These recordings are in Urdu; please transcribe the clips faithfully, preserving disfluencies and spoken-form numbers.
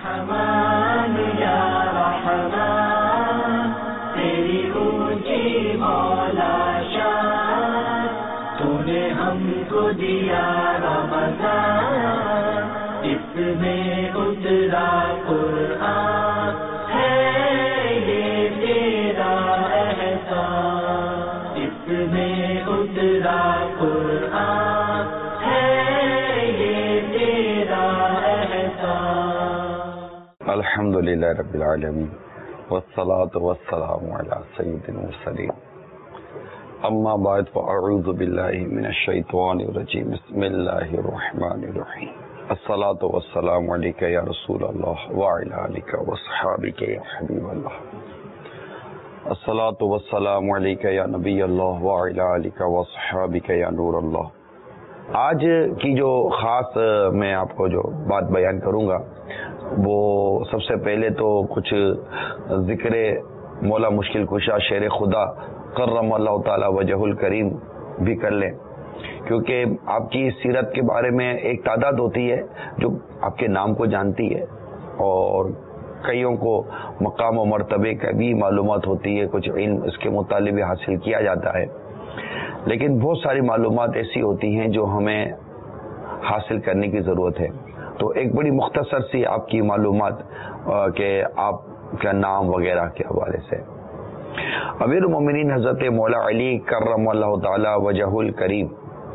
رحمان یا رحمان تیری اونچی مولا شان تو نے ہم کو دیا رمضان اس میں اترا قرآن ہے یہ تیرا احسان اس میں اترا قرآن ہے یہ تیرا احسان۔ الحمدللہ رب العالمین والصلاة والسلام علی سید المرسلین اما بعد فاعوذ باللہ من الشیطان الرجیم بسم اللہ الرحمن الرحیم الصلاة والسلام علیک یا رسول اللہ وعلی آلک وصحابک یا حبیب اللہ الصلاة والسلام علیک یا نبی اللہ وعلی آلک وصحابک یا نور اللہ۔ آج کی جو خاص میں آپ کو جو بات بیان کروں گا وہ سب سے پہلے تو کچھ ذکر مولا مشکل کشا شیر خدا کرم اللہ تعالی وجہ الکریم بھی کر لیں، کیونکہ آپ کی سیرت کے بارے میں ایک تعداد ہوتی ہے جو آپ کے نام کو جانتی ہے اور کئیوں کو مقام و مرتبے کا بھی معلومات ہوتی ہے، کچھ علم اس کے مطالبے حاصل کیا جاتا ہے، لیکن بہت ساری معلومات ایسی ہوتی ہیں جو ہمیں حاصل کرنے کی ضرورت ہے۔ تو ایک بڑی مختصر سی آپ کی معلومات کہ آپ کا نام وغیرہ کے حوالے سے، امیر المومنین حضرت مولا علی کرم اللہ تعالی وجہ الکریم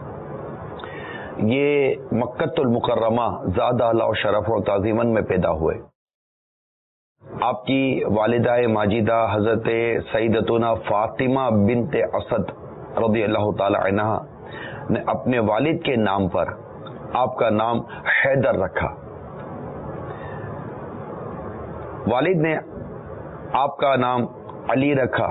یہ مکۃ المکرمہ زادہ اللہ شرف و تعظیماً میں پیدا ہوئے۔ آپ کی والدہ ماجدہ حضرت سیدتنا فاطمہ بنت اسد رضی اللہ تعالی عنہا نے اپنے والد کے نام پر آپ کا نام حیدر رکھا۔ والد نے آپ کا نام علی رکھا۔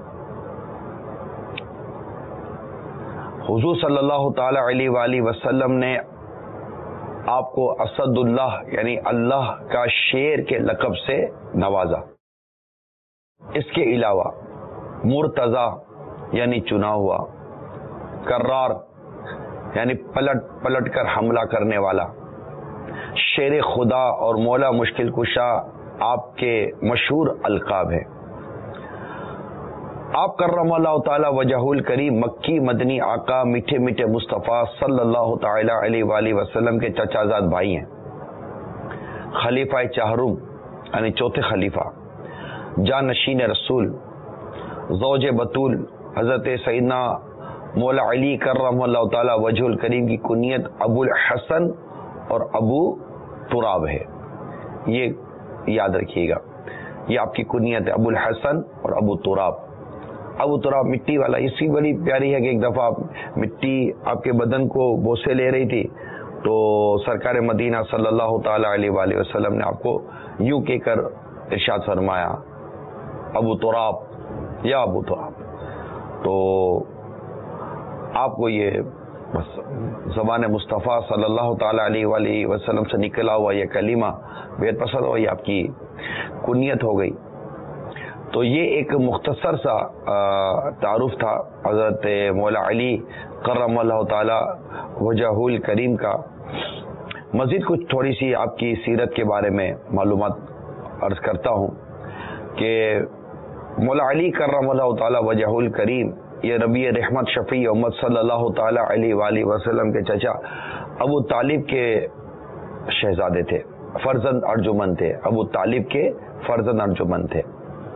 حضور صلی اللہ تعالی علیہ وآلہ وسلم نے آپ کو اسد اللہ یعنی اللہ کا شیر کے لقب سے نوازا۔ اس کے علاوہ مرتضی یعنی چنا ہوا، کرار یعنی پلٹ پلٹ کر حملہ کرنے والا، شیر خدا اور مولا مشکل کشا آپ کے مشہور القاب ہیں۔ آپ کرم اللہ تعالی وجہ الکریم مکی مدنی آقا میٹھے میٹھے مصطفیٰ صلی اللہ تعالی علیہ وآلہ وسلم کے چچا زاد بھائی ہیں، خلیفہ چہارم یعنی چوتھے خلیفہ، جانشین رسول، زوج بطول حضرت سیدنا مولا علی کرم اللہ تعالی وجہ الکریم کی کنیت ابو الحسن اور ابو تراب ہے، یہ یاد رکھیے گا، یہ آپ کی کنیت ہے ابو الحسن اور ابو تراب۔ ابو تراب مٹی والا، اسی بڑی پیاری ہے کہ ایک دفعہ مٹی آپ کے بدن کو بوسے لے رہی تھی تو سرکار مدینہ صلی اللہ تعالی علیہ وآلہ وسلم نے آپ کو یوں کہہ کر ارشاد فرمایا ابو تراب یا ابو تراب، تو آپ کو یہ بس زبان مصطفیٰ صلی اللہ تعالی علیہ وآلہ وسلم سے نکلا ہوا یہ کلمہ بہت پسند ہوا، یہ آپ کی کنیت ہو گئی۔ تو یہ ایک مختصر سا تعارف تھا حضرت مولا علی کرم اللہ تعالی وجہ الکریم کا۔ مزید کچھ تھوڑی سی آپ کی سیرت کے بارے میں معلومات عرض کرتا ہوں کہ مولا علی کرم اللہ تعالی وجہ الکریم یہ ربیع رحمت شفیع امت صلی اللہ تعالی علیہ وآلہ وسلم کے چچا ابو طالب کے شہزادے تھے، فرزند ارجمند تھے، ابو طالب کے فرزند ارجمند تھے۔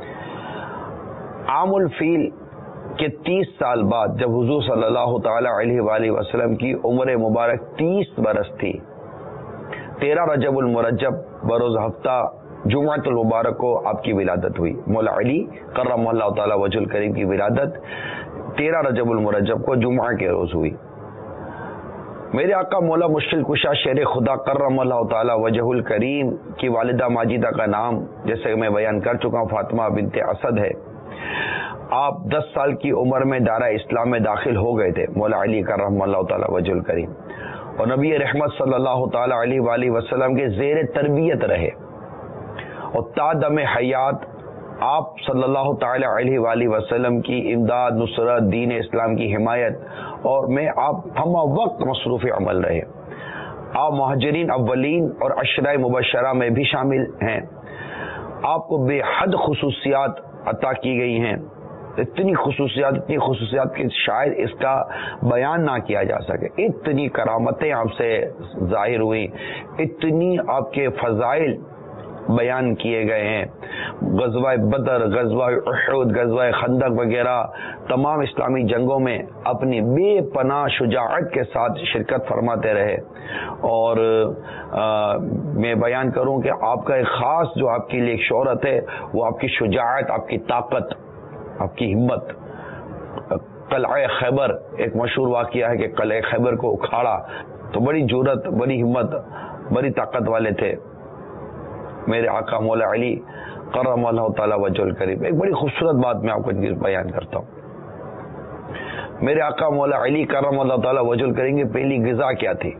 عام الفیل کے تیس سال بعد جب حضور صلی اللہ تعالی علیہ وآلہ وسلم کی عمر مبارک تیس برس تھی، تیرہ رجب المرجب بروز ہفتہ جمعۃ المبارک کو آپ کی ولادت ہوئی۔ مولا علی کرم اللہ تعالی وجہ الکریم کی ولادت تیرہ رجب المرجب کو جمعہ کے روز ہوئی۔ میرے آقا مولا مشکل کشا شیر خدا کرم اللہ تعالی وجہ الکریم کی والدہ ماجدہ کا نام جیسے میں بیان کر چکا ہوں فاطمہ بنت اسد ہے۔ آپ دس سال کی عمر میں دارہ اسلام میں داخل ہو گئے تھے مولا علی کرم اللہ تعالی وجہ الکریم، اور نبی رحمت صلی اللہ تعالی علیہ وآلہ وسلم کے زیر تربیت رہے، اور تا دم حیات آپ صلی اللہ تعالی علیہ وآلہ وسلم کی امداد، نصرت، دین اسلام کی حمایت اور میں آپ ہم وقت مصروف عمل رہے۔ آپ مہاجرین اولین اور عشرہ مبشرہ میں بھی شامل ہیں. آپ کو بے حد خصوصیات عطا کی گئی ہیں، اتنی خصوصیات اتنی خصوصیات کہ شاید اس کا بیان نہ کیا جا سکے. اتنی کرامتیں آپ سے ظاہر ہوئی، اتنی آپ کے فضائل بیان کیے گئے ہیں. غزوہ بدر، غزوہ احد، غزوہ خندق وغیرہ تمام اسلامی جنگوں میں اپنی بے پناہ شجاعت کے ساتھ شرکت فرماتے رہے. اور آ, میں بیان کروں کہ آپ کا ایک خاص جو آپ کے لیے ایک شہرت ہے وہ آپ کی شجاعت، آپ کی طاقت، آپ کی ہمت. قلعہ خیبر ایک مشہور واقعہ ہے کہ قلعہ خیبر کو اکھاڑا تو بڑی جرأت، بڑی ہمت، بڑی طاقت والے تھے میرے آقا مولا علی کرم اللہ تعالی وجہ الکریم. ایک بڑی خوبصورت بات میں آپ کو بیان کرتا ہوں. میرے آقا مولا علی کرم اللہ تعالی وجہ الکریم کی پہلی غذا کیا تھی؟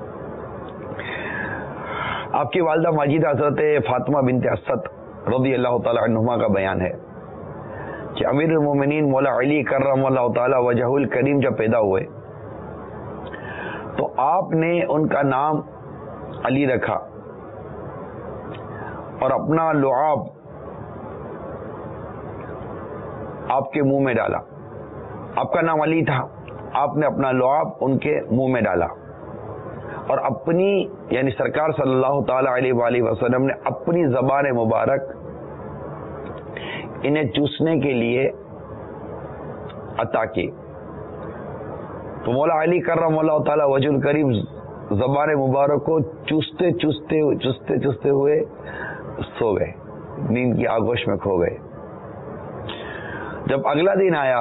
آپ کی والدہ ماجدہ حضرت فاطمہ بنت اسد رضی اللہ تعالی عنہما کا بیان ہے کہ امیر المومنین مولا علی کرم اللہ تعالی وجہ الکریم جب پیدا ہوئے تو آپ نے ان کا نام علی رکھا اور اپنا لعاب آپ کے منہ میں ڈالا. آپ کا نام علی تھا، آپ نے اپنا لعاب ان کے منہ میں ڈالا اور اپنی یعنی سرکار صلی اللہ تعالی علیہ وآلہ وسلم نے اپنی زبان مبارک انہیں چوسنے کے لیے عطا کی. تو مولا علی کرم اللہ تعالی وجہ الکریم زبان مبارک کو چوستے چوستے چوستے چوستے ہوئے سو گئے، نیند کی آغوش میں کھو گئے. جب اگلا دن آیا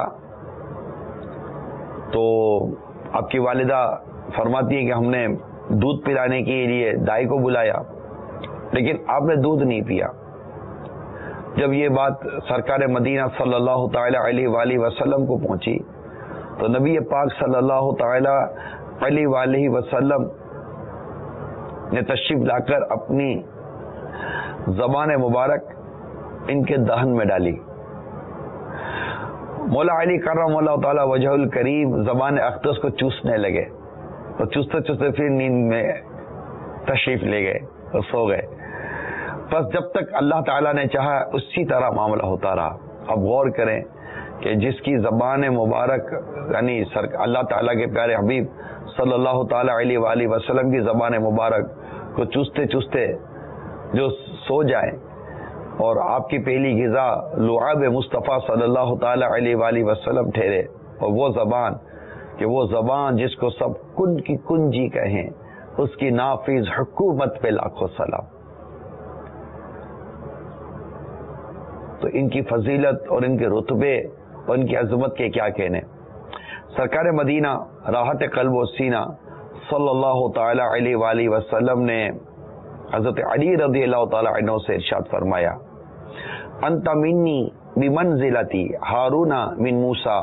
تو آپ کی والدہ فرماتی ہے کہ ہم نے دودھ پلانے کے لیے دائی کو بلایا لیکن آپ نے دودھ نہیں پیا. جب یہ بات سرکار مدینہ صلی اللہ تعالی علیہ وآلہ وسلم کو پہنچی تو نبی پاک صلی اللہ تعالی علیہ وآلہ وسلم نے تشریف لا کر اپنی زبان مبارک ان کے دہن میں ڈالی. مولا علی کرم اللہ تعالی وجہ الکریم زبان اقدس کو چوسنے لگے اور چوستے چوستے پھر نیند میں تشریف لے گئے اور سو گئے. بس جب تک اللہ تعالیٰ نے چاہا اسی طرح معاملہ ہوتا رہا. اب غور کریں کہ جس کی زبان مبارک یعنی اللہ تعالیٰ کے پیارے حبیب صلی اللہ تعالی علیہ وآلہ وسلم کی زبان مبارک کو چوستے چوستے جو سو جائیں اور آپ کی پہلی غذا لعاب مصطفیٰ صلی اللہ تعالی علیہ وآلہ وسلم ٹھہرے اور وہ زبان کہ وہ زبان جس کو سب کن کی کنجی کہیں اس کی نافذ حکومت پہ لاکھوں سلام. تو ان کی فضیلت اور ان کے رتبے اور ان کی عظمت کے کیا کہنے. سرکار مدینہ راحت قلب و سینہ صلی اللہ تعالی علیہ وآلہ وسلم نے حضرت علی رضی اللہ تعالی عنہ سے ارشاد فرمایا انت منی بمنزلتی ہارون من موسیٰ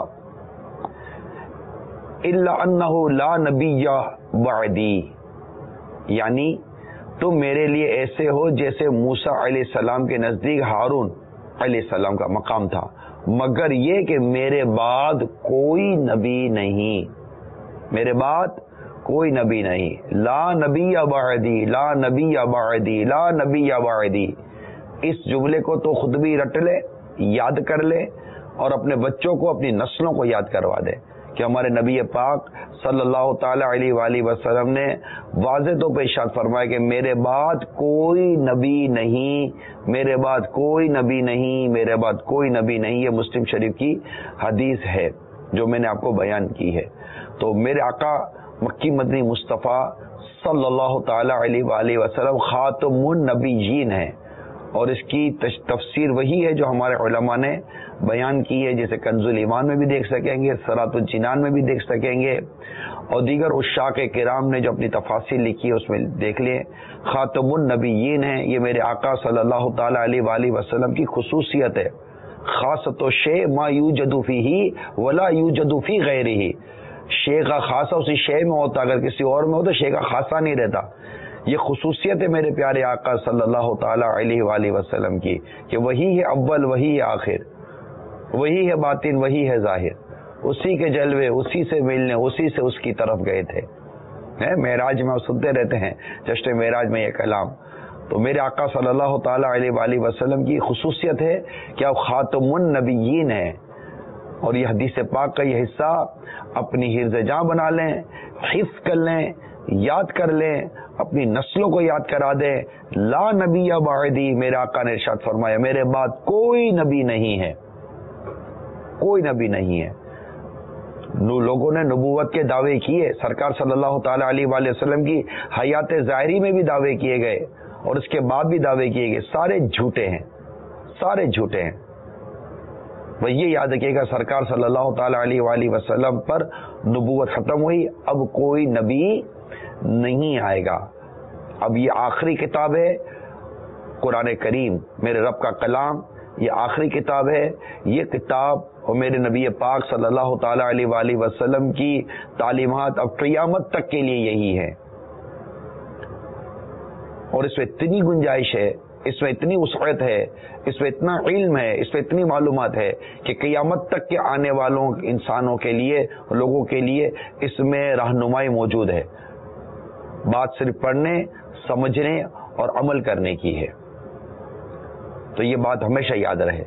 الا انہ لا نبی بعدی. یعنی تم میرے لیے ایسے ہو جیسے موسیٰ علیہ السلام کے نزدیک ہارون علیہ السلام کا مقام تھا مگر یہ کہ میرے بعد کوئی نبی نہیں، میرے بعد کوئی نبی نہیں. لا نبی بعدی، لا نبی بعدی، لا نبی بعدی. اس جملے کو تو خود بھی رٹ لے، یاد کر لے اور اپنے بچوں کو اپنی نسلوں کو یاد کروا دے کہ ہمارے نبی پاک صلی اللہ تعالی علیہ وآلہ وسلم نے واضح طور پہ ارشاد فرمایا کہ میرے بعد کوئی نبی نہیں، میرے بعد کوئی نبی نہیں، میرے بعد کوئی نبی نہیں. یہ مسلم شریف کی حدیث ہے جو میں نے آپ کو بیان کی ہے. تو میرے آقا مکی مدنی مصطفیٰ صلی اللہ تعالی علیہ وآلہ وسلم خاتم النبیین ہیں اور اس کی تفسیر وہی ہے جو ہمارے علماء نے بیان کی ہے، جسے کنز الایمان میں بھی دیکھ سکیں گے، صراط الجنان میں بھی دیکھ سکیں گے اور دیگر عشاق کرام نے جو اپنی تفاصیر لکھی ہے اس میں دیکھ لیں. خاتم النبیین ہیں، یہ میرے آقا صلی اللہ تعالی علیہ وآلہ وسلم کی خصوصیت ہے. خاصۃ الشیء ما یوجد فیہ ولا یوجد فی غیرہ. شے کا خاصہ اسی شے میں ہوتا، اگر کسی اور میں ہو تو شے کا خاصہ نہیں رہتا. یہ خصوصیت ہے میرے پیارے آقا صلی اللہ تعالی علیہ وآلہ وسلم کی کہ وہی ہے اول، وہی ہے آخر، وہی ہے باطن، وہی ہے ظاہر. اسی کے جلوے، اسی سے ملنے، اسی سے اس کی طرف گئے تھے. ہے معراج میں سنتے رہتے ہیں جشن معراج میں یہ کلام. تو میرے آقا صلی اللہ تعالی علیہ وآلہ وسلم کی خصوصیت ہے کہ آپ خاتم النبیین ہیں, اور یہ حدیث پاک کا یہ حصہ اپنی حرز جاں بنا لیں, حفظ کر لیں, یاد کر لیں, اپنی نسلوں کو یاد کرا دیں. لا نبی بعدی, میرے آقا نے ارشاد فرمایا میرے بعد کوئی نبی نہیں ہے, کوئی نبی نہیں ہے. لوگوں نے نبوت کے دعوے کیے, سرکار صلی اللہ تعالی علیہ وآلہ وسلم کی حیات ظاہری میں بھی دعوے کیے گئے اور اس کے بعد بھی دعوے کیے گئے, سارے جھوٹے ہیں, سارے جھوٹے ہیں. وہ یہ یاد رکھیے گا سرکار صلی اللہ تعالی علیہ وآلہ وسلم پر نبوت ختم ہوئی, اب کوئی نبی نہیں آئے گا. اب یہ آخری کتاب ہے قرآن کریم, میرے رب کا کلام, یہ آخری کتاب ہے. یہ کتاب اور میرے نبی پاک صلی اللہ تعالی علیہ وآلہ وسلم کی تعلیمات اب قیامت تک کے لیے یہی ہے, اور اس میں اتنی گنجائش ہے, اس میں اتنی وسعت ہے, اس میں اتنا علم ہے, اس میں اتنی معلومات ہے کہ قیامت تک کے آنے والوں انسانوں کے لیے, لوگوں کے لیے اس میں رہنمائی موجود ہے. بات صرف پڑھنے, سمجھنے اور عمل کرنے کی ہے. تو یہ بات ہمیشہ یاد رہے.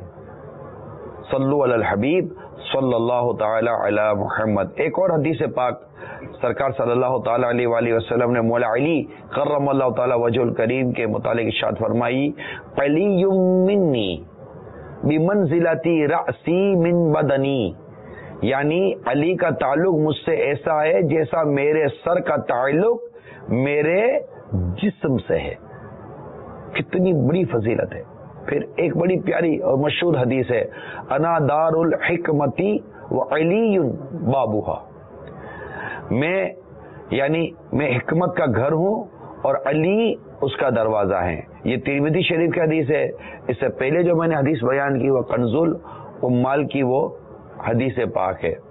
صلو علی الحبیب صلی اللہ تعالی علی محمد. ایک اور حدیث پاک سرکار صلی اللہ تعالی علیہ وآلہ وسلم نے مولا علی کرم اللہ تعالی وجہ الکریم کے متعلق ارشاد فرمائی, علی منی بمنزلتی رأسی من بدنی, یعنی علی کا تعلق مجھ سے ایسا ہے جیسا میرے سر کا تعلق میرے جسم سے ہے. کتنی بڑی فضیلت ہے. پھر ایک بڑی پیاری اور مشہور حدیث ہے, انا دار الحکمتی وعلی بابوہا, میں یعنی میں حکمت کا گھر ہوں اور علی اس کا دروازہ ہے. یہ ترمذی شریف کی حدیث ہے. اس سے پہلے جو میں نے حدیث بیان کی وہ کنز العمال کی وہ حدیث پاک ہے.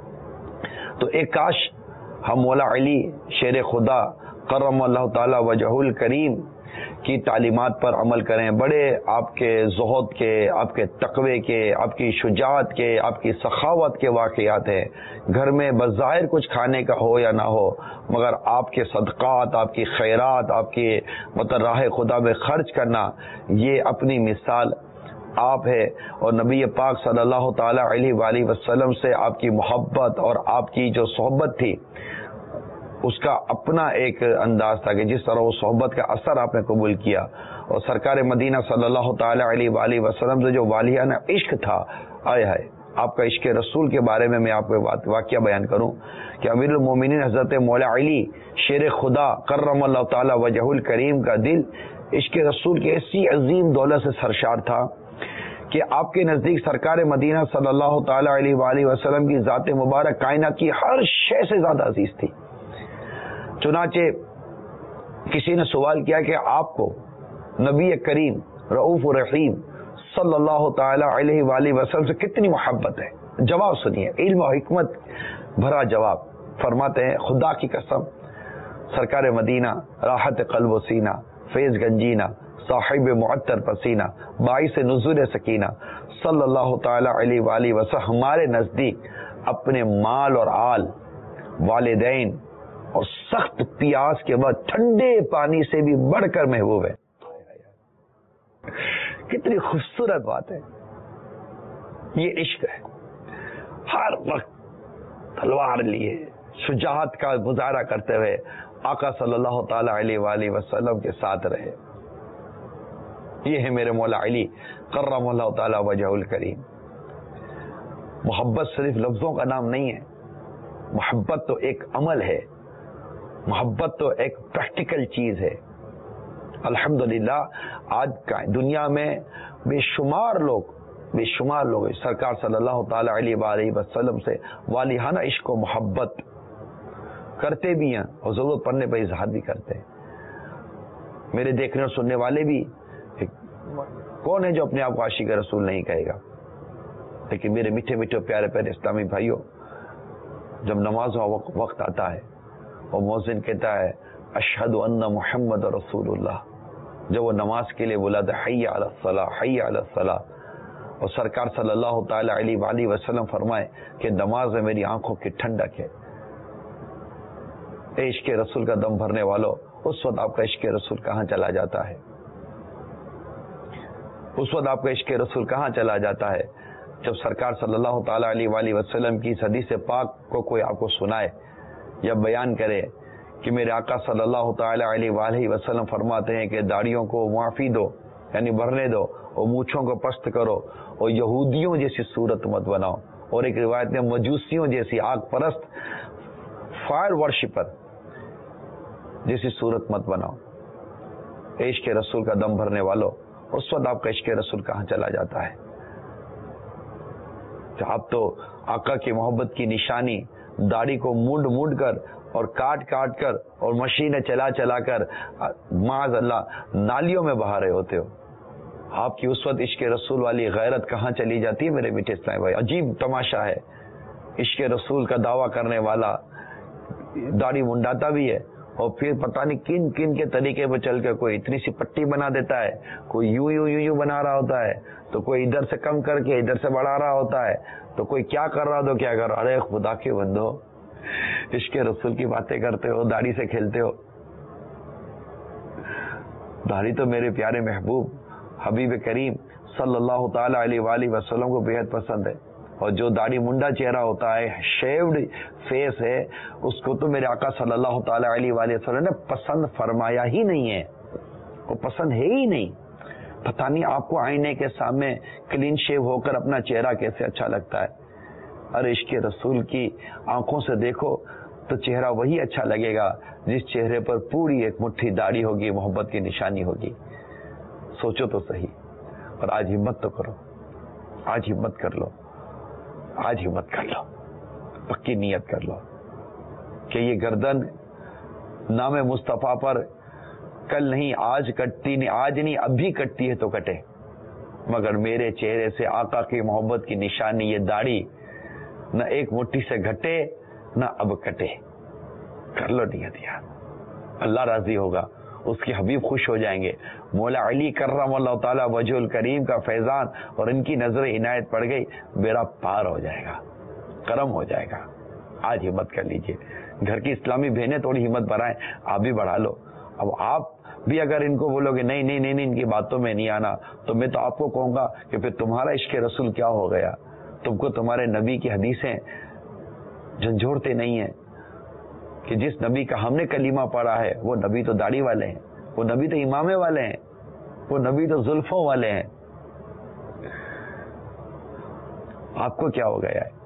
تو ایک کاش ہم مولا علی شیر خدا کرم اللہ تعالی وجہ الکریم کی تعلیمات پر عمل کریں. بڑے آپ کے زہد کے, آپ کے تقوی کے, آپ کی شجاعت کے, آپ کی سخاوت کے واقعات ہیں. گھر میں بظاہر کچھ کھانے کا ہو یا نہ ہو, مگر آپ کے صدقات, آپ کی خیرات, آپ کی مطلب راہ خدا میں خرچ کرنا, یہ اپنی مثال آپ ہے. اور نبی پاک صلی اللہ تعالی علیہ وآلہ وسلم سے آپ کی محبت اور آپ کی جو صحبت تھی اس کا اپنا ایک انداز تھا کہ جس طرح وہ صحبت کا اثر آپ نے قبول کیا. اور سرکار مدینہ صلی اللہ تعالی علیہ وآلہ وسلم سے جو والیانہ عشق تھا, آئے ہے آپ کا عشق رسول کے بارے میں میں آپ کو واقعہ بیان کروں کہ امیر المومنین حضرت مولا علی شیر خدا کرم اللہ تعالی وجہ الکریم کا دل عشق رسول کی ایسی عظیم دولت سے سرشار تھا کہ آپ کے نزدیک سرکار مدینہ صلی اللہ تعالی علیہ وآلہ وسلم کی ذات مبارک کائنات کی ہر شے سے زیادہ عزیز تھی. چنانچہ کسی نے سوال کیا کہ آپ کو نبی کریم رؤوف الرحیم صلی اللہ تعالی علیہ وآلہ وسلم سے کتنی محبت ہے؟ جواب سنیے, علم و حکمت بھرا جواب. فرماتے ہیں خدا کی قسم سرکار مدینہ راحت قلب و سینہ, فیض گنجینہ, صاحب معطر پسینہ, باعث نزول سکینہ صلی اللہ تعالی علیہ وآلہ وسلم ہمارے نزدیک اپنے مال اور آل, والدین اور سخت پیاس کے بعد ٹھنڈے پانی سے بھی بڑھ کر محبوب ہے. کتنی خوبصورت بات ہے. یہ عشق ہے. ہر وقت تلوار لیے شجاعت کا مظاہرہ کرتے ہوئے آقا صلی اللہ تعالی علیہ وآلہ وسلم کے ساتھ رہے. یہ ہے میرے مولا علی کرم اللہ تعالی وجہ الکریم. محبت صرف لفظوں کا نام نہیں ہے, محبت تو ایک عمل ہے, محبت تو ایک پریکٹیکل چیز ہے. الحمدللہ آج دنیا میں بے شمار لوگ بے شمار لوگ سرکار صلی اللہ تعالی علیہ وآلہ وسلم سے والیانہ عشق و محبت کرتے بھی ہیں اور ضرورت پڑنے پر اظہار بھی کرتے ہیں. میرے دیکھنے اور سننے والے بھی کون ہے جو اپنے آپ کو عاشق رسول نہیں کہے گا؟ لیکن میرے میٹھے میٹھے پیارے پیارے اسلامی بھائیوں, جب نماز کا وقت آتا ہے اور مؤذن کہتا ہے اشہد ان محمد رسول اللہ, جب وہ نماز کے لیے بلاتا ہے حی علی الصلاۃ حی علی الصلاۃ, اور سرکار صلی اللہ تعالی علیہ وآلہ وسلم فرمائے کہ نماز میں میری آنکھوں کی ٹھنڈک ہے, عشق رسول کا دم بھرنے والوں، اس وقت آپ کا عشق رسول کہاں چلا جاتا ہے؟ اس وقت آپ کا عشق رسول کہاں چلا جاتا ہے؟ جب سرکار صلی اللہ تعالی علیہ وآلہ وسلم کی اس حدیث پاک کو کوئی آپ کو سنائے یا بیان کرے کہ میرے آقا صلی اللہ تعالی علیہ وآلہ وسلم فرماتے ہیں کہ داڑھیوں کو معافی دو، یعنی بھرنے دو، اور مونچھوں کو پست کرو، اور یہودیوں جیسی صورت مت بناؤ، اور ایک روایت میں مجوسیوں جیسی آگ پرست فائر ورشپر جیسی صورت مت بناؤ۔ عشق رسول کا دم بھرنے والوں، اس وقت آپ کا عشق رسول کہاں چلا جاتا ہے؟ آپ تو آقا کی محبت کی نشانی داڑھی کو مونڈ مونڈ کر اور کاٹ کاٹ کر اور مشینیں چلا چلا کر معاذ اللہ نالیوں میں بہا رہے ہوتے ہو۔ آپ کی اس وقت عشق رسول والی غیرت کہاں چلی جاتی ہے میرے میٹھے اسلامی بھائی؟ عجیب تماشا ہے، عشق رسول کا دعویٰ کرنے والا داڑھی منڈاتا بھی ہے، اور پھر پتہ نہیں کن کن کے طریقے پہ چل کے کوئی اتنی سی پٹی بنا دیتا ہے، کوئی یوں یوں یوں یوں بنا رہا ہوتا ہے، تو کوئی ادھر سے کم کر کے ادھر سے بڑھا رہا ہوتا ہے، تو کوئی کیا کر رہا تو کیا کر رہا۔ ارے خدا کے بندو، عشق رسول کی باتیں کرتے ہو، داڑھی سے کھیلتے ہو۔ داڑھی تو میرے پیارے محبوب حبیب کریم صلی اللہ تعالی علیہ وآلہ وسلم کو بے حد پسند ہے، اور جو داڑھی منڈا چہرہ ہوتا ہے، شیوڈ فیس ہے، اس کو تو میرے آقا صلی اللہ تعالی علیہ وآلہ وسلم نے پسند فرمایا ہی نہیں ہے، وہ پسند ہے ہی نہیں۔ پتہ نہیں آپ کو آئینے کے سامنے کلین شیو ہو کر اپنا چہرہ کیسے اچھا لگتا ہے۔ اور عشق رسول کی آنکھوں سے دیکھو تو چہرہ وہی اچھا لگے گا جس چہرے پر پوری ایک مٹھی داڑھی ہوگی، محبت کی نشانی ہوگی۔ سوچو تو صحیح، اور آج ہمت تو کرو، آج ہمت کر لو، آج ہمت کر لو، پکی نیت کر لو کہ یہ گردن نام مصطفیٰ پر کل نہیں آج کٹتی نہیں، آج نہیں اب بھی کٹتی ہے تو کٹے، مگر میرے چہرے سے آقا کی محبت کی نشانی یہ داڑھی نہ ایک مٹھی سے گھٹے نہ اب کٹے۔ کر لو نیت یار، اللہ راضی ہوگا، اس کے حبیب خوش ہو جائیں گے۔ مولا علی کرم اللہ تعالی وجہ الکریم کا فیضان اور ان کی نظر عنایت پڑ گئی، بیڑا پار ہو جائے گا، کرم ہو جائے گا۔ آج ہمت کر لیجئے، گھر کی اسلامی بہنیں تھوڑی ہمت بڑھائیں، آپ بھی بڑھا لو۔ اب آپ بھی اگر ان کو بولو گے نہیں نہیں نہیں نہیں ان کی باتوں میں نہیں آنا، تو میں تو آپ کو کہوں گا کہ پھر تمہارا عشق رسول کیا ہو گیا؟ تم کو تمہارے نبی کی حدیثیں جھنجھوڑتے نہیں ہیں کہ جس نبی کا ہم نے کلمہ پڑھا ہے وہ نبی تو داڑھی والے ہیں، وہ نبی تو امامے والے ہیں، وہ نبی تو زلفوں والے ہیں۔ آپ کو کیا ہو گیا ہے؟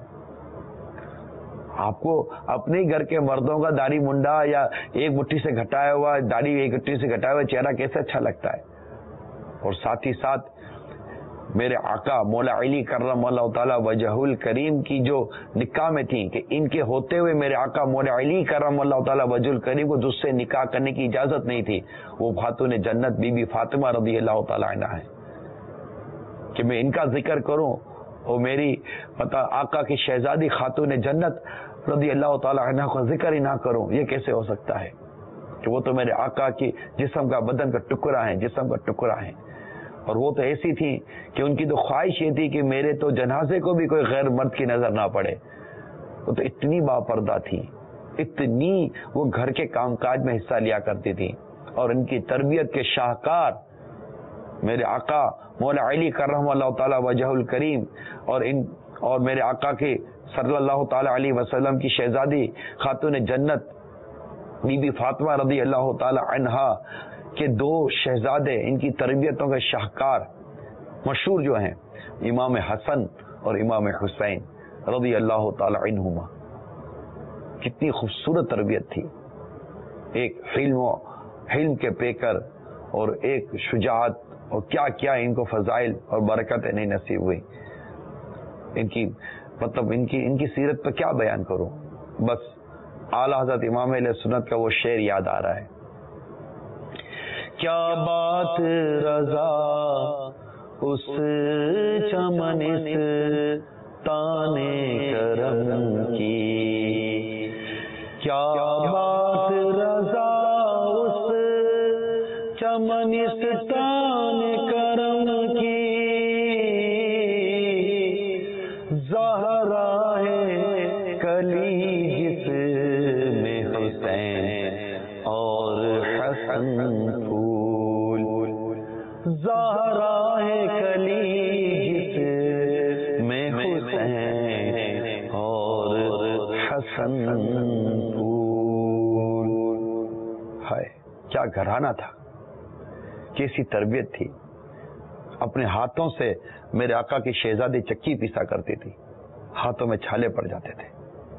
آپ کو اپنے گھر کے مردوں کا داڑھی منڈا یا ایک مٹھی سے گھٹایا ہوا داڑھی ایک مٹھی سے گھٹایا ہوا چہرہ کیسے اچھا لگتا ہے؟ اور ساتھ ہی ساتھ میرے آقا مولا علی کرم اللہ تعالی وجہ الکریم کی جو نکاح میں تھیں کہ ان کے ہوتے ہوئے میرے آقا مولا علی کرم اللہ تعالی وجہ الکریم کو جس سے نکاح کرنے کی اجازت نہیں تھی، وہ خاتون جنت بی بی فاطمہ رضی اللہ تعالی عنہا ہے۔ کہ میں ان کا ذکر کروں اور میری پتہ آقا کی شہزادی خاتون جنت رضی اللہ تعالی عنہا کا ذکر ہی نہ کروں، یہ کیسے ہو سکتا ہے؟ کہ وہ تو میرے آقا کی جسم کا بدن کا ٹکڑا ہیں، جسم کا ٹکڑا ہیں، اور وہ تو ایسی تھی کہ ان کی تو خواہش یہ تھی کہ میرے تو جنازے کو بھی کوئی غیر مرد کی نظر نہ پڑے۔ وہ تو اتنی باپردہ تھی، اتنی وہ گھر کے کام کاج میں حصہ لیا کرتی تھی، اور ان کی تربیت کے شاہکار میرے آقا مولا علی کرم اللہ تعالی وجہ الکریم اور ان اور میرے آقا کے صلی اللہ تعالی علیہ وسلم کی شہزادی خاتون جنت بی بی فاطمہ رضی اللہ تعالی عنہا کے دو شہزادے، ان کی تربیتوں کے شاہکار مشہور جو ہیں امام حسن اور امام حسین رضی اللہ تعالی عنہما۔ کتنی خوبصورت تربیت تھی، ایک حلم و حلم کے پیکر اور ایک شجاعت، اور کیا کیا ان کو فضائل اور برکتیں نہیں نصیب ہوئی۔ ان کی مطلب ان کی ان کی سیرت پہ کیا بیان کروں، بس اعلیٰ حضرت امام علیہ سنت کا وہ شعر یاد آ رہا ہے، کیا بات رضا اس چمن اس تانے کرم کی، کیا بات رضا اس چمن اس تانے کرم کی، زہرا ہے کلی جس میں حسین راہ کلی جس میں حسین اور حسن پھول. ہائے کیا گھرانہ تھا، کیسی تربیت تھی. اپنے ہاتھوں سے میرے آقا کی شہزادی چکی پیسا کرتی تھی، ہاتھوں میں چھالے پڑ جاتے تھے.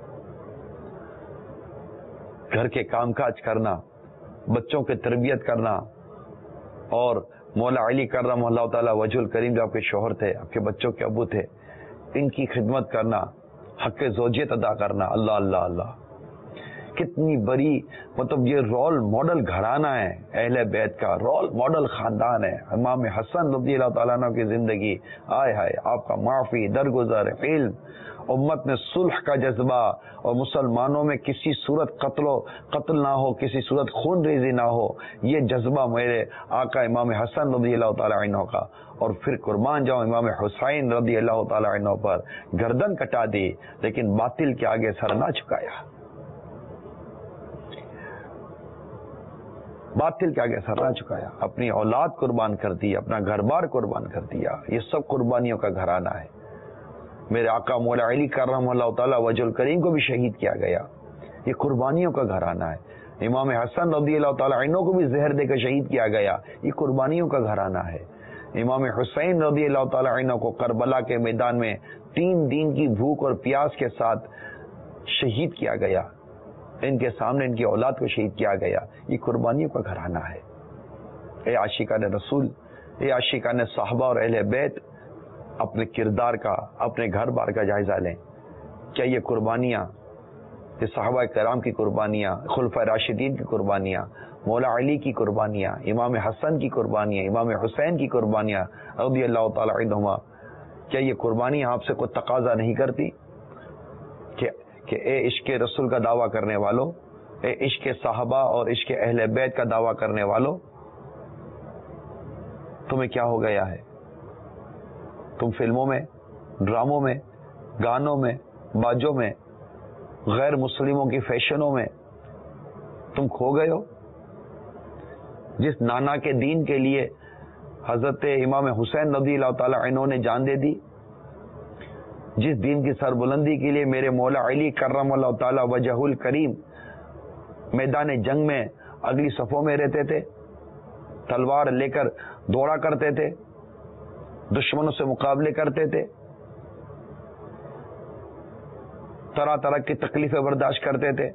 گھر کے کام کاج کرنا، بچوں کی تربیت کرنا، اور مولا علی کرم اللہ تعالی وجہ الکریم جو آپ کے شوہر تھے، آپ کے بچوں کے ابو تھے، ان کی خدمت کرنا، حق زوجیت ادا کرنا. اللہ اللہ اللہ، کتنی بڑی مطلب یہ رول ماڈل گھرانہ ہے، اہل بیت کا رول ماڈل خاندان ہے. امام حسن رضی اللہ تعالیٰ عنہ کی زندگی، آئے ہائے، آپ کا معافی درگزر، علم، امت میں صلح کا جذبہ، اور مسلمانوں میں کسی صورت قتل و قتل نہ ہو، کسی صورت خون ریزی نہ ہو، یہ جذبہ میرے آقا امام حسن رضی اللہ تعالیٰ عنہ کا. اور پھر قربان جاؤ امام حسین رضی اللہ تعالیٰ عنہ پر، گردن کٹا دی لیکن باطل کے آگے سر نہ جھکایا، باطل کے آگے سر نہ جھکایا. اپنی اولاد قربان کر دی، اپنا گھر بار قربان کر دیا. یہ سب قربانیوں کا گھرانہ ہے. میرے آقا مولا علی کرم اللہ تعالیٰ وجہ الکریم کو بھی شہید کیا گیا، یہ قربانیوں کا گھرانہ ہے. امام حسن رضی اللہ تعالیٰ عنہ کو بھی زہر دے کر شہید کیا گیا، یہ قربانیوں کا گھرانہ ہے. امام حسین رضی اللہ تعالیٰ عنہ کو کربلا کے میدان میں تین دن کی بھوک اور پیاس کے ساتھ شہید کیا گیا، ان کے سامنے ان کی اولاد کو شہید کیا گیا. یہ قربانیوں کا گھرانہ ہے. اے عاشقان رسول، اے عاشقان صحابہ اور اہل بیت، اپنے کردار کا، اپنے گھر بار کا جائزہ لیں. کیا یہ قربانیاں، یہ صحابہ کرام کی قربانیاں، خلفائے راشدین کی قربانیاں، مولا علی کی قربانیاں، امام حسن کی قربانیاں، امام حسین کی قربانیاں رضی اللہ تعالی عنہما، کیا یہ قربانیاں آپ سے کوئی تقاضا نہیں کرتی کہ کہ اے عشق رسول کا دعویٰ کرنے والوں، اے عشق صحابہ اور عشق اہل بیت کا دعویٰ کرنے والوں، تمہیں کیا ہو گیا ہے؟ تم فلموں میں، ڈراموں میں، گانوں میں، باجوں میں، غیر مسلموں کی فیشنوں میں تم کھو گئے ہو. جس نانا کے دین کے لیے حضرت امام حسین رضی اللہ تعالی عنہ نے جان دے دی، جس دین کی سربلندی کے لیے میرے مولا علی کرم اللہ تعالی وجہ الکریم میدان جنگ میں اگلی صفوں میں رہتے تھے، تلوار لے کر دوڑا کرتے تھے، دشمنوں سے مقابلے کرتے تھے، طرح طرح کی تکلیفیں برداشت کرتے تھے.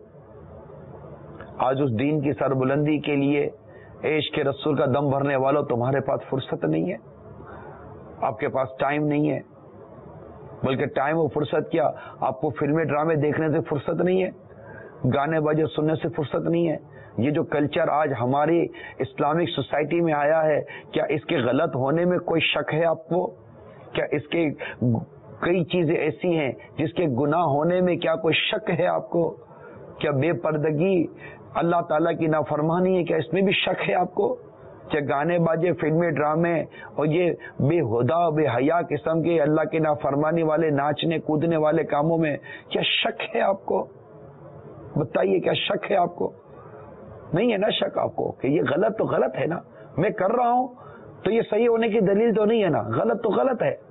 آج اس دین کی سربلندی کے لیے عشق کے رسول کا دم بھرنے والوں، تمہارے پاس فرصت نہیں ہے، آپ کے پاس ٹائم نہیں ہے، بلکہ ٹائم و فرصت کیا، آپ کو فلمیں ڈرامے دیکھنے سے فرصت نہیں ہے، گانے باجے سننے سے فرصت نہیں ہے. یہ جو کلچر آج ہماری اسلامک سوسائٹی میں آیا ہے، کیا اس کے غلط ہونے میں کوئی شک ہے آپ کو؟ کیا اس کے کئی چیزیں ایسی ہیں جس کے گناہ ہونے میں کیا کوئی شک ہے آپ کو؟ کیا بے پردگی اللہ تعالیٰ کی نافرمانی ہے، کیا اس میں بھی شک ہے آپ کو؟ کیا گانے باجے، فلمیں، ڈرامے اور یہ بے ہدا بے حیا قسم کے اللہ کی نافرمانی والے ناچنے کودنے والے کاموں میں کیا شک ہے آپ کو؟ بتائیے، کیا شک ہے آپ کو؟ نہیں ہے نا شک آپ کو کہ یہ غلط تو غلط ہے نا، میں کر رہا ہوں تو یہ صحیح ہونے کی دلیل تو نہیں ہے نا، غلط تو غلط ہے.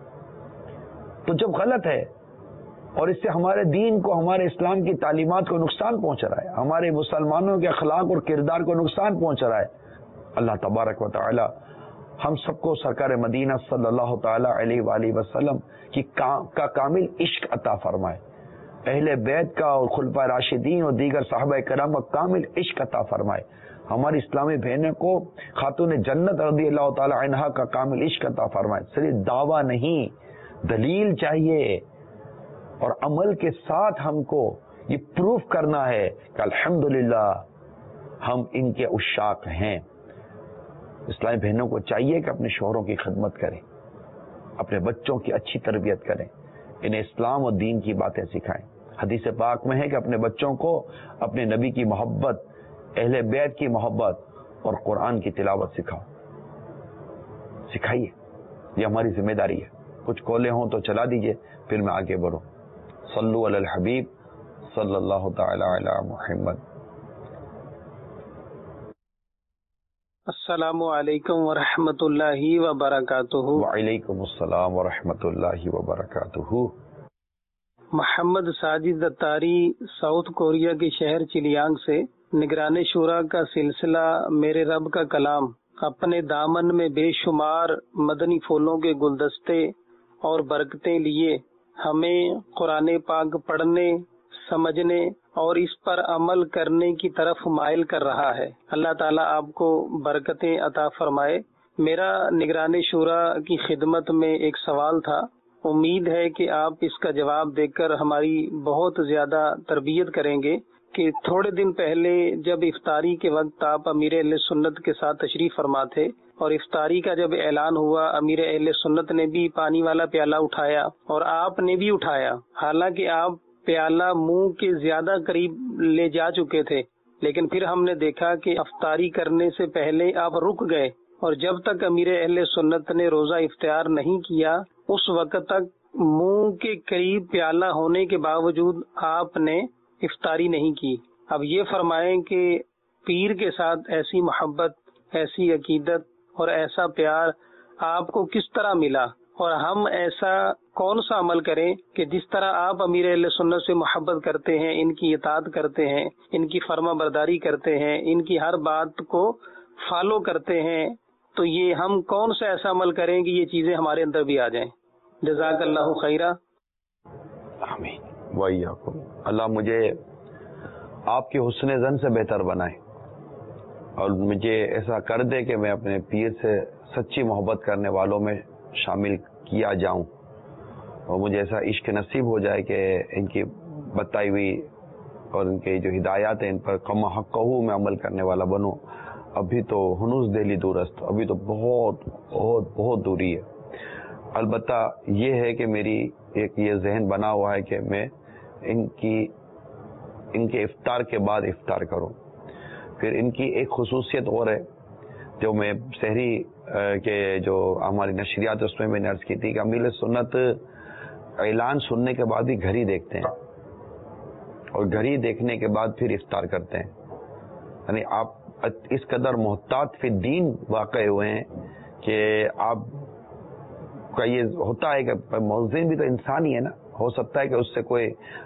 تو جب غلط ہے اور اس سے ہمارے دین کو، ہمارے اسلام کی تعلیمات کو نقصان پہنچ رہا ہے، ہمارے مسلمانوں کے اخلاق اور کردار کو نقصان پہنچ رہا ہے، اللہ تبارک و تعالی ہم سب کو سرکار مدینہ صلی اللہ تعالی علیہ وآلہ وسلم کی کا کامل عشق عطا فرمائے، اہل بیت کا اور خلفائے راشدین اور دیگر صحابہ کرام کا کامل عشق عطا فرمائے. ہماری اسلامی بہنوں کو خاتون جنت رضی اللہ تعالی عنہا کا کامل عشق عطا فرمائے. صرف دعویٰ نہیں، دلیل چاہیے، اور عمل کے ساتھ ہم کو یہ پروف کرنا ہے کہ الحمدللہ ہم ان کے عشاق ہیں. اسلامی بہنوں کو چاہیے کہ اپنے شوہروں کی خدمت کریں، اپنے بچوں کی اچھی تربیت کریں، انہیں اسلام اور دین کی باتیں سکھائیں. حدیث پاک میں ہے کہ اپنے بچوں کو اپنے نبی کی محبت، اہل بیت کی محبت اور قرآن کی تلاوت سکھاؤ، سکھائیے، یہ ہماری ذمہ داری ہے. کچھ کولے ہوں تو چلا دیجئے، پھر میں آگے بڑھوں. صلو علی الحبیب صلی اللہ تعالی علی محمد. السلام علیکم ورحمۃ اللہ وبرکاتہ۔ وعلیکم السلام ورحمۃ اللہ وبرکاتہ۔ محمد ساجد اتاری ساؤتھ کوریا کے شہر چلیانگ سے۔ نگران شورا کا سلسلہ میرے رب کا کلام اپنے دامن میں بے شمار مدنی پھولوں کے گلدستے اور برکتیں لیے ہمیں قرآن پاک پڑھنے، سمجھنے اور اس پر عمل کرنے کی طرف مائل کر رہا ہے۔ اللہ تعالیٰ آپ کو برکتیں عطا فرمائے۔ میرا نگران شورا کی خدمت میں ایک سوال تھا، امید ہے کہ آپ اس کا جواب دے کر ہماری بہت زیادہ تربیت کریں گے کہ تھوڑے دن پہلے جب افطاری کے وقت آپ امیر اہل سنت کے ساتھ تشریف فرما تھے اور افطاری کا جب اعلان ہوا، امیر اہل سنت نے بھی پانی والا پیالہ اٹھایا اور آپ نے بھی اٹھایا، حالانکہ آپ پیالہ منہ کے زیادہ قریب لے جا چکے تھے، لیکن پھر ہم نے دیکھا کہ افطاری کرنے سے پہلے آپ رک گئے اور جب تک امیر اہل سنت نے روزہ افطار نہیں کیا اس وقت تک منہ کے قریب پیالہ ہونے کے باوجود آپ نے افطاری نہیں کی۔ اب یہ فرمائیں کہ پیر کے ساتھ ایسی محبت، ایسی عقیدت اور ایسا پیار آپ کو کس طرح ملا، اور ہم ایسا کون سا عمل کریں کہ جس طرح آپ امیر اہل سنت سے محبت کرتے ہیں، ان کی اطاعت کرتے ہیں، ان کی فرما برداری کرتے ہیں، ان کی ہر بات کو فالو کرتے ہیں، تو یہ ہم کون سا ایسا عمل کریں کہ یہ چیزیں ہمارے اندر بھی آ جائیں۔ جزاک اللہ خیرہ۔ آمین وإیاکم۔ اللہ مجھے آپ کے حسن زن سے بہتر بنائے اور مجھے ایسا کر دے کہ میں اپنے پیر سے سچی محبت کرنے والوں میں شامل کیا جاؤں، اور مجھے ایسا عشق نصیب ہو جائے کہ ان کی بتائی ہوئی اور ان کی جو ہدایات ہیں ان پر کم حق میں عمل کرنے والا بنوں۔ ابھی تو ہنوز دہلی دورست، ابھی تو بہت بہت بہت دوری ہے۔ البتہ یہ ہے کہ میری ایک یہ ذہن بنا ہوا ہے کہ میں ان کی ان کے افطار کے بعد افطار کروں۔ پھر ان کی ایک خصوصیت اور ہے جو میں سحری کے جو ہماری نشریات اس میں میں نے عرض کی تھی کہ امیر سنت اعلان سننے کے بعد ہی گھڑی دیکھتے ہیں اور گھڑی دیکھنے کے بعد پھر افطار کرتے ہیں، یعنی آپ اس قدر محتاط فی الدین واقع ہوئے ہیں کہ آپ کا یہ ہوتا ہے کہ مؤذن بھی تو انسان ہی ہے نا، ہو سکتا ہے کہ اس سے کوئی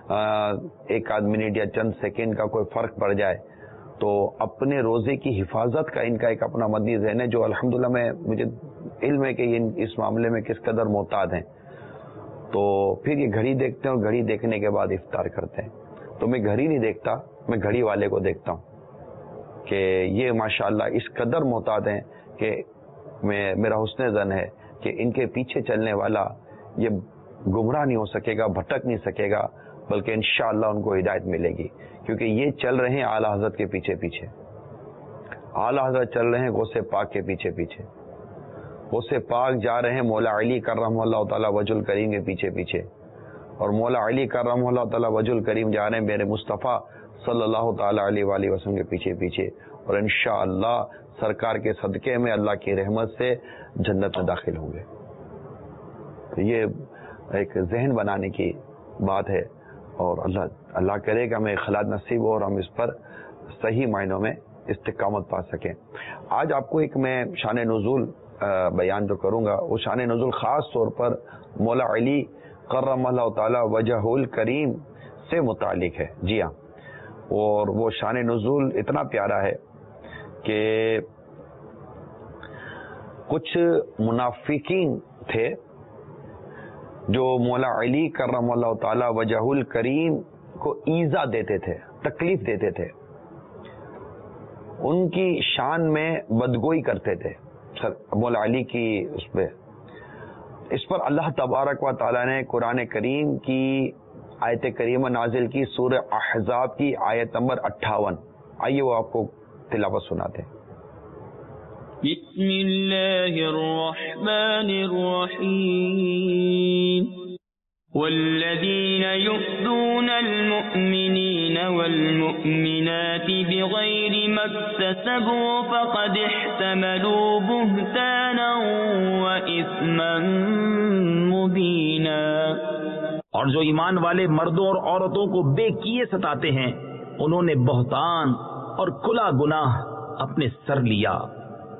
ایک آدھ منٹ یا چند سیکنڈ کا کوئی فرق پڑ جائے، تو اپنے روزے کی حفاظت کا ان کا ایک اپنا مدنی ذہن ہے جو الحمدللہ میں مجھے علم ہے کہ یہ اس معاملے میں کس قدر محتاط ہیں۔ تو پھر یہ گھڑی دیکھتے ہیں اور گھڑی دیکھنے کے بعد افطار کرتے ہیں۔ تو میں گھڑی نہیں دیکھتا، میں گھڑی والے کو دیکھتا ہوں کہ یہ ماشاءاللہ اس قدر محتاط ہیں کہ میں میرا حسن زن ہے کہ ان کے پیچھے چلنے والا یہ گمراہ نہیں ہو سکے گا، بھٹک نہیں سکے گا، بلکہ انشاءاللہ ان کو ہدایت ملے گی، کیونکہ یہ چل رہے ہیں اعلیٰ حضرت کے پیچھے پیچھے، اعلیٰ حضرت چل رہے ہیں غوث پاک کے پیچھے پیچھے، غوث پاک جا رہے ہیں مولا علی کرم اللہ تعالیٰ وجہ الکریم کے پیچھے پیچھے، اور مولا علی کرم اللہ تعالیٰ وجہ الکریم جا رہے ہیں میرے مصطفیٰ صلی اللہ تعالیٰ علیہ وآلہ وسلم کے پیچھے پیچھے، اور انشاءاللہ سرکار کے صدقے میں اللہ کی رحمت سے جنت میں داخل ہوں گے۔ تو یہ ایک ذہن بنانے کی بات ہے، اور اللہ اللہ کرے گا ہمیں اخلاص نصیب ہو اور ہم اس پر صحیح معنوں میں استقامت پا سکیں۔ آج آپ کو ایک میں شان نزول بیان جو کروں گا، وہ شان نزول خاص طور پر مولا علی کرم اللہ تعالی وجہ الکریم سے متعلق ہے۔ جی ہاں، اور وہ شان نزول اتنا پیارا ہے کہ کچھ منافقین تھے جو مولا علی کرم اللہ تعالی وجہ الکریم کو ایذا دیتے تھے، تکلیف دیتے تھے، ان کی شان میں بدگوئی کرتے تھے مولا علی کی اس پہ اس پر اللہ تبارک و تعالی نے قرآن کریم کی آیت کریمہ نازل کی، سورہ احزاب کی آیت نمبر اٹھاون۔ آئیے وہ آپ کو تلاوت سناتے ہیں۔ بسم اللہ الرحمن الرحیم والذین یؤذون المؤمنین والمؤمنات بغیر ما اکتسبوا فقد احتملوا بہتانا واثما مبینا۔ اور جو ایمان والے مردوں اور عورتوں کو بے کیے ستاتے ہیں انہوں نے بہتان اور کھلا گناہ اپنے سر لیا۔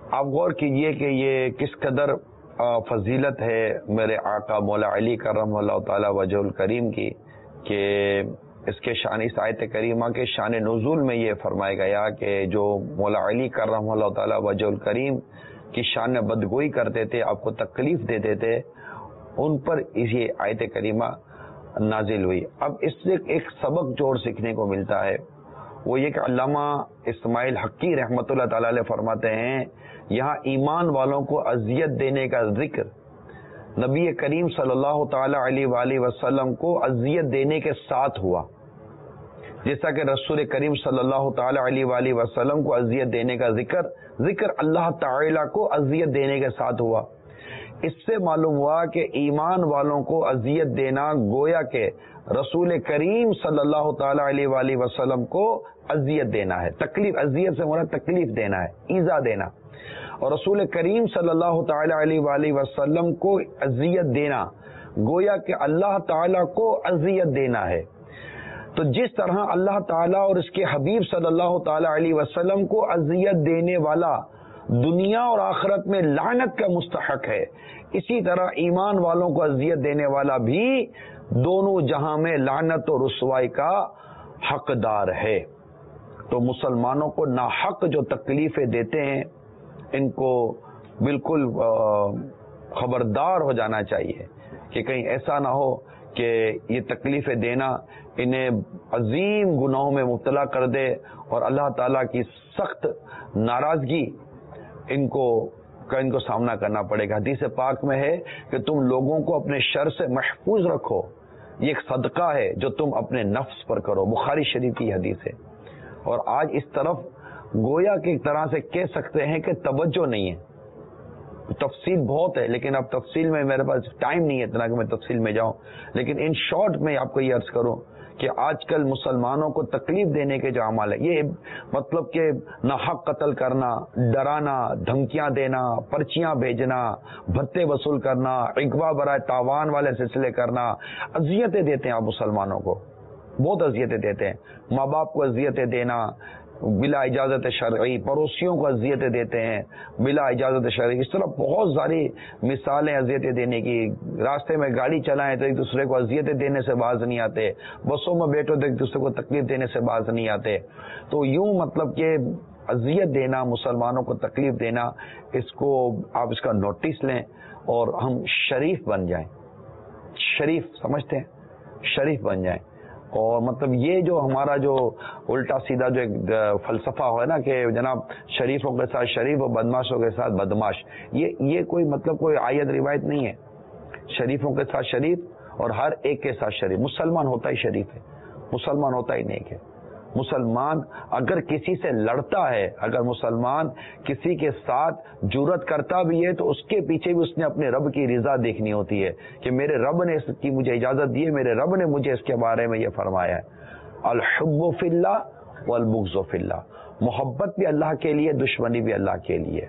آپ غور کیجئے کہ یہ کس قدر فضیلت ہے میرے آقا مولا علی کرم اللہ تعالی وجہ الکریم کی، کہ اس کے شان، اس آیت کریمہ کے شان نزول میں یہ فرمایا گیا کہ جو مولا علی کرم اللہ تعالی وجہ الکریم کی شان میں بدگوئی کرتے تھے، آپ کو تکلیف دیتے تھے، ان پر یہ آیت کریمہ نازل ہوئی۔ اب اس سے ایک سبق جو اور سیکھنے کو ملتا ہے وہ یہ کہ علامہ اسماعیل حقی رحمۃ اللہ تعالی علیہ فرماتے ہیں یہاں ایمان والوں کو اذیت دینے کا ذکر نبی کریم صلی اللہ تعالی علیہ وآلہ وسلم کو اذیت دینے کے ساتھ ہوا، جیسا کہ رسول کریم صلی اللہ تعالی علیہ وآلہ وسلم کو اذیت دینے کا ذکر ذکر اللہ تعالی کو اذیت دینے کے ساتھ ہوا۔ اس سے معلوم ہوا کہ ایمان والوں کو اذیت دینا گویا کہ رسول کریم صلی اللہ تعالی علیہ وآلہ وسلم کو اذیت دینا ہے، تکلیف، اذیت سے مراد تکلیف دینا ہے، ایذا دینا، اور رسول کریم صلی اللہ تعالی علیہ وآلہ وسلم کو اذیت دینا گویا کہ اللہ تعالی کو اذیت دینا ہے۔ تو جس طرح اللہ تعالیٰ اور اس کے حبیب صلی اللہ تعالی علیہ وسلم کو اذیت دینے والا دنیا اور آخرت میں لعنت کا مستحق ہے، اسی طرح ایمان والوں کو اذیت دینے والا بھی دونوں جہاں میں لعنت اور رسوائی کا حقدار ہے۔ تو مسلمانوں کو ناحق جو تکلیفیں دیتے ہیں ان کو بالکل خبردار ہو جانا چاہیے کہ کہیں ایسا نہ ہو کہ یہ تکلیفیں دینا انہیں عظیم گناہوں میں مبتلا کر دے اور اللہ تعالیٰ کی سخت ناراضگی ان کو کا ان کو سامنا کرنا پڑے گا۔ حدیث پاک میں ہے کہ تم لوگوں کو اپنے شر سے محفوظ رکھو، یہ ایک صدقہ ہے جو تم اپنے نفس پر کرو، بخاری شریف کی حدیث ہے۔ اور آج اس طرف گویا کی طرح سے کہہ سکتے ہیں کہ توجہ نہیں ہے، تفصیل بہت ہے لیکن اب تفصیل میں میرے پاس ٹائم نہیں ہے اتنا کہ میں تفصیل میں جاؤں، لیکن ان شارٹ میں آپ کو یہ عرض کروں کہ آج کل مسلمانوں کو تکلیف دینے کے جو اعمال ہے، یہ مطلب کہ ناحق قتل کرنا، ڈرانا، دھمکیاں دینا، پرچیاں بھیجنا، بھتے وصول کرنا، اغوا برائے تاوان والے سلسلے کرنا، اذیتیں دیتے ہیں آپ مسلمانوں کو، بہت اذیتیں دیتے ہیں، ماں باپ کو اذیتیں دینا بلا اجازت شرعی، پڑوسیوں کو اذیتیں دیتے ہیں بلا اجازت شرعی، اس طرح بہت ساری مثالیں اذیتیں دینے کی۔ راستے میں گاڑی چلائیں تو ایک دوسرے کو اذیتیں دینے سے باز نہیں آتے، بسوں میں بیٹھو تو ایک دوسرے کو تکلیف دینے سے باز نہیں آتے۔ تو یوں مطلب کہ اذیت دینا، مسلمانوں کو تکلیف دینا، اس کو آپ اس کا نوٹس لیں اور ہم شریف بن جائیں، شریف سمجھتے ہیں، شریف بن جائیں۔ اور مطلب یہ جو ہمارا جو الٹا سیدھا جو ایک فلسفہ ہے نا کہ جناب شریفوں کے ساتھ شریف اور بدماشوں کے ساتھ بدماش، یہ یہ کوئی مطلب کوئی آیت روایت نہیں ہے۔ شریفوں کے ساتھ شریف اور ہر ایک کے ساتھ شریف، مسلمان ہوتا ہی شریف ہے، مسلمان ہوتا ہی نیک ہے۔ مسلمان اگر کسی سے لڑتا ہے، اگر مسلمان کسی کے ساتھ جرأت کرتا بھی ہے تو اس کے پیچھے بھی اس نے اپنے رب کی رضا دیکھنی ہوتی ہے کہ میرے رب نے اس کی مجھے اجازت دی ہے، میرے رب نے مجھے اس کے بارے میں یہ فرمایا ہے۔ الحب فی اللہ والبغض فی اللہ، محبت بھی اللہ کے لیے، دشمنی بھی اللہ کے لیے۔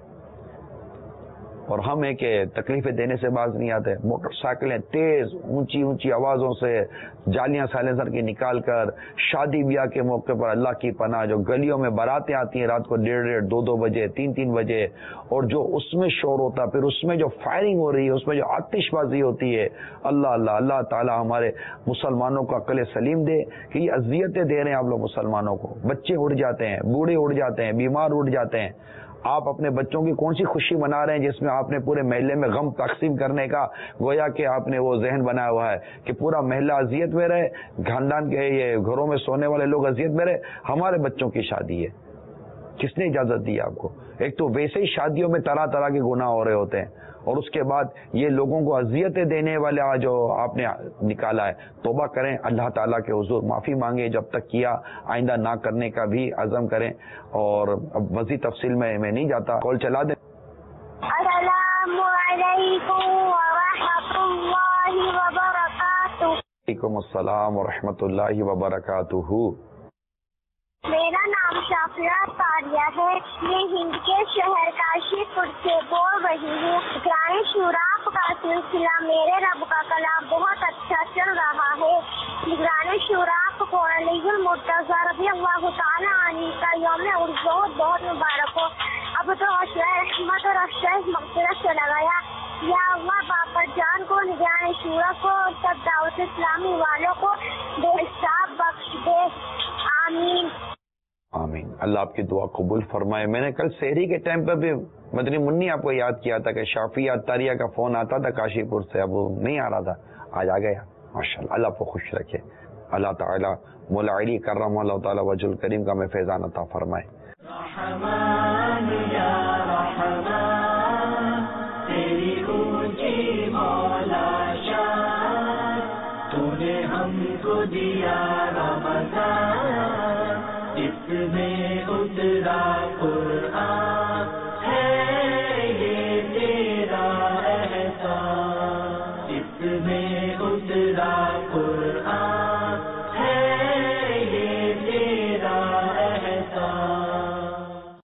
اور ہم ہیں کہ تکلیفیں دینے سے باز نہیں آتے، موٹر سائیکلیں تیز اونچی اونچی آوازوں سے جالیاں سائلنسر کی نکال کر، شادی بیاہ کے موقع پر اللہ کی پناہ جو گلیوں میں باراتیں آتی ہیں رات کو ڈیڑھ ڈیڑھ دو دو بجے تین تین بجے، اور جو اس میں شور ہوتا، پھر اس میں جو فائرنگ ہو رہی ہے، اس میں جو آتش بازی ہوتی ہے، اللہ اللہ اللہ تعالی ہمارے مسلمانوں کو عقل سلیم دے کہ یہ اذیتیں دے رہے ہیں آپ لوگ مسلمانوں کو، بچے اڑ جاتے ہیں، بوڑھے اڑ جاتے ہیں، بیمار اڑ جاتے ہیں۔ آپ اپنے بچوں کی کون سی خوشی منا رہے ہیں جس میں آپ نے پورے محلے میں غم تقسیم کرنے کا گویا کہ آپ نے وہ ذہن بنایا ہوا ہے کہ پورا محلہ اذیت میں رہے، خاندان کے یہ گھروں میں سونے والے لوگ اذیت میں رہے، ہمارے بچوں کی شادی ہے، کس نے اجازت دی آپ کو؟ ایک تو ویسے ہی شادیوں میں طرح طرح کے گناہ ہو رہے ہوتے ہیں، اور اس کے بعد یہ لوگوں کو اذیتیں دینے والا جو آپ نے نکالا ہے، توبہ کریں، اللہ تعالیٰ کے حضور معافی مانگیں، جب تک کیا آئندہ نہ کرنے کا بھی عزم کریں۔ اور اب مزید تفصیل میں میں نہیں جاتا، کال چلا دیں۔ السلام علیکم ورحمۃ اللہ وبرکاتہ۔ وعلیکم السلام ورحمۃ اللہ وبرکاتہ۔ میرا نام شافیہ طاریہ ہے، میں ہند کے شہر کاشی پور سے بول رہی ہوں۔ نگران شورا کا سلسلہ میرے رب کا کلام بہت اچھا چل رہا ہے۔ نگران شورا کو علی المرتضیٰ رضی اللہ تعالیٰ عنہ کا یوم عرس بہت بہت مبارک ہو۔ اب تو رحمت شورا کو اور سب دعوت اسلامی والوں کو بے حساب بخش دے، آمین آمین۔ اللہ آپ کی دعا قبول فرمائے۔ میں نے کل سحری کے ٹائم پہ بھی مدنی منی آپ کو یاد کیا تھا کہ شافی اتاریہ کا فون آتا تھا کاشی پور سے، اب وہ نہیں آ رہا تھا، آج آ گیا ماشاءاللہ۔ اللہ آپ کو خوش رکھے، اللہ تعالیٰ مولا علی کرم اللہ تعالیٰ وجہ الکریم کا میں فیضان عطا فرمائے۔